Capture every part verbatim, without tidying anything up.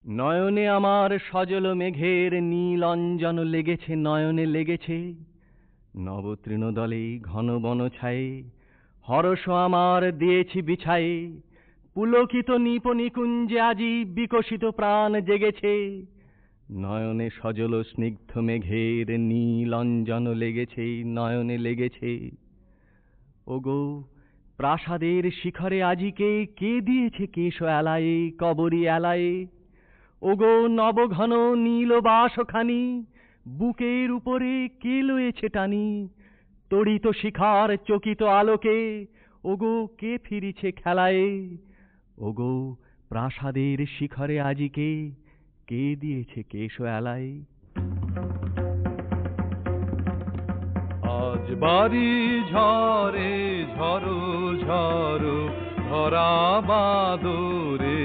নয়নে আমার সজল মেঘের নীল অঞ্জন লেগেছে, নয়নে লেগেছে নবতৃণ দলে ঘন বন ছায়ে। হরষ আমার দিয়েছি বিছায়ে, পুলকিত নিপ নিকুঞ্জে আজি বিকশিত প্রাণ জেগেছে। নয়নে সজল স্নিগ্ধ মেঘের নীল অঞ্জন লেগেছে, নয়নে লেগেছে। ওগো প্রাসাদের শিখরে আজিকে কে দিয়েছে কেশ এলায়ে, কবরী এলায়ে। ওগো নবঘন নীল বাসখানি বুকের উপরে কে লয়েছে টানি। তড়িত শিখার চকিত আলোকে ওগো কে ফিরিছে খেলায়ে। ওগো প্রাসাদের শিখরে আজিকে কে দিয়েছে কেশ এলায়ে। আজ বাড়ি ঝরে ঝরো ঝরো ধরা বাদরে,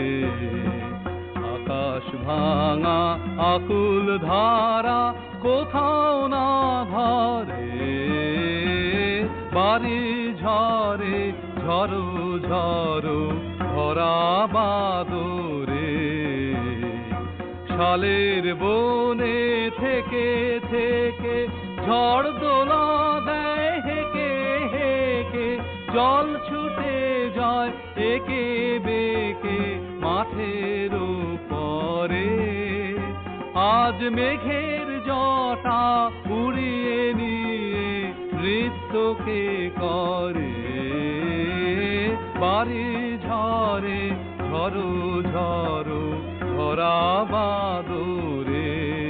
আকাশ ভাঙা আকুল ধারা কোথাও না ধরে। বাড়ি ঝরে ঝরো ঝরো ধরা বাদরে, শালের বনে থেকে থেকে ঝড় দোলা দেয় হেকে হেকে। জল ছুটে যায় একে বেকে মাঠের উপরে। আজ মেঘের জটা উড়িয়ে নিয়ে নৃত্যকে করে। বাড়ি ঝরে ঝরো ঝরো ধরা বাদরে।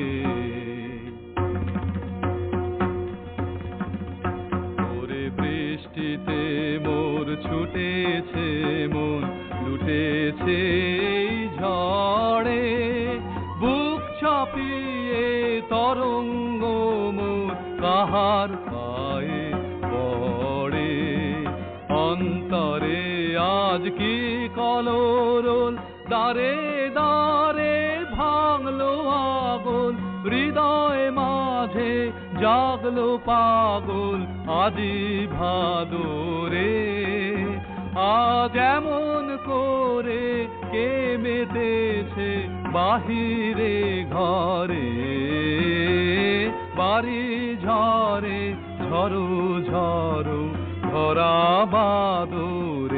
ওরে বৃষ্টিতে মোর ছুটেছে মন, লুটেছে এই ঝড়ে। বুক ছাপিয়ে তরঙ্গ মোর কাহার পায়ে পড়ে। অন্তরে আজ কি কলরোল, দারে দারে ভাঙলো আগুন। হৃদয় মাঝে জাগলো পাগল আজি ভাদরে। আজ এমন করে কে মেতেছে বাহিরে ঘরে। বাড়ি ঝরে ঝরো ঝরো ধরা বাদরে।